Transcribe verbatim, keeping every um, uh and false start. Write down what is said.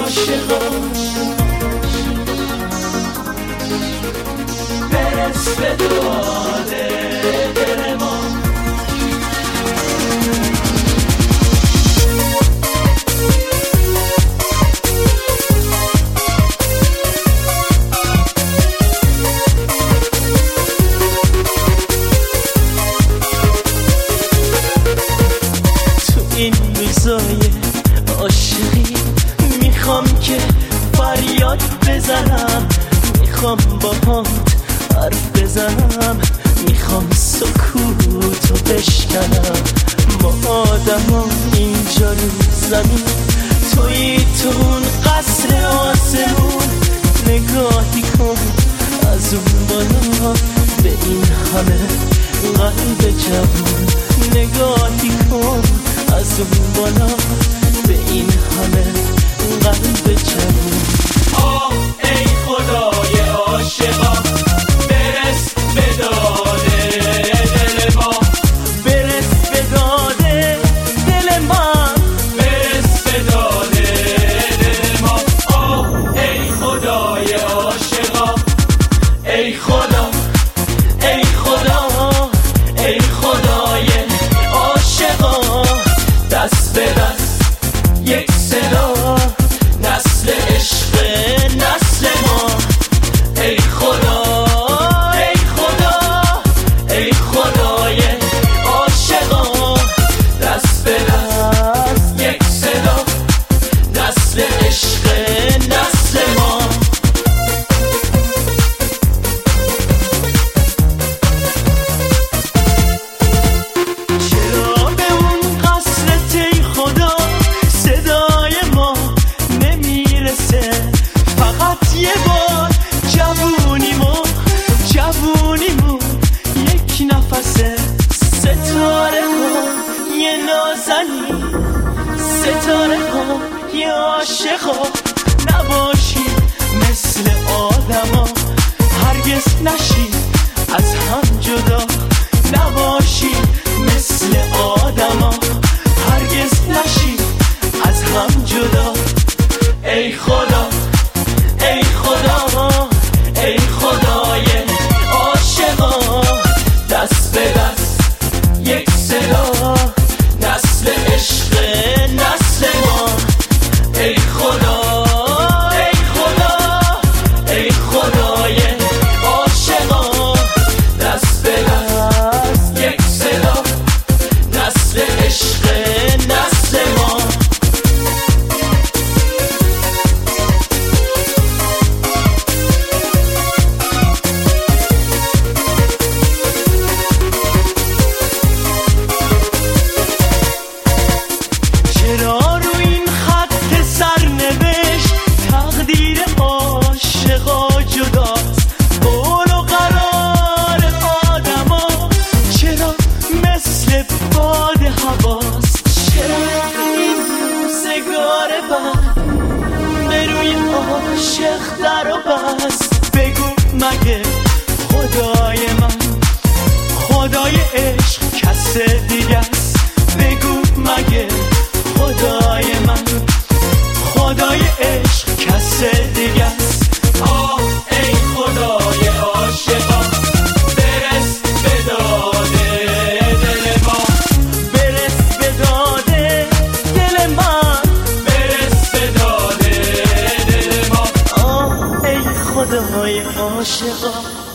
عاشقا برس به داد دل ما. این روزای عاشقی میخوام که فریاد بزنم، میخوام با هم حرف بزنم، میخوام سکوتو بشکنم. ما آدم ها اینجا رو زمین، توی تو اون قصر آسمون، نگاهی کن از اون بالا به این همه قلب جوون، نگاهی کن از اون بالا به این همه قلب جوون. آه ای خدای عاشقا برس به داد دل ما، برس به داد دل من، برس به داد دل ما. آه ای خدای عاشقا، ای خدا ای خدا ای خدای عاشقا، دست به دست یک صدا، نسل عشق نسل ما. ای خدا ای خدا ای خدای عاشقا، دست به دست یک صدا، نسل عشق نسل ما. یه بار جوونیمون جوونیمون یک نفسه، ستاره ها یه نازنی، ستاره ها یه عاشقا. نباشی مثل آدما، هرگز نشی از هم جدا. نباشی مثل آدما، هرگز نشی از هم جدا. ای خدا ای خدا ای خدای عاشقا، دست به دست یک صدا، نسل عشق نسل ما. ای خدا ای خدا ای خدای عاشقا، دست به دست یک صدا، نسل عشق نسل ما. عاشق در و بس، بگو مگه خدای من خدای عشق کس دیگه است؟ بگو مگه خدای من خدای عشق کس دیگه است؟ آه ای خدای عاشقا برس به داد دل ما، برس به داد دل من، برس به داد دل ما. آه ای خدای عاشقا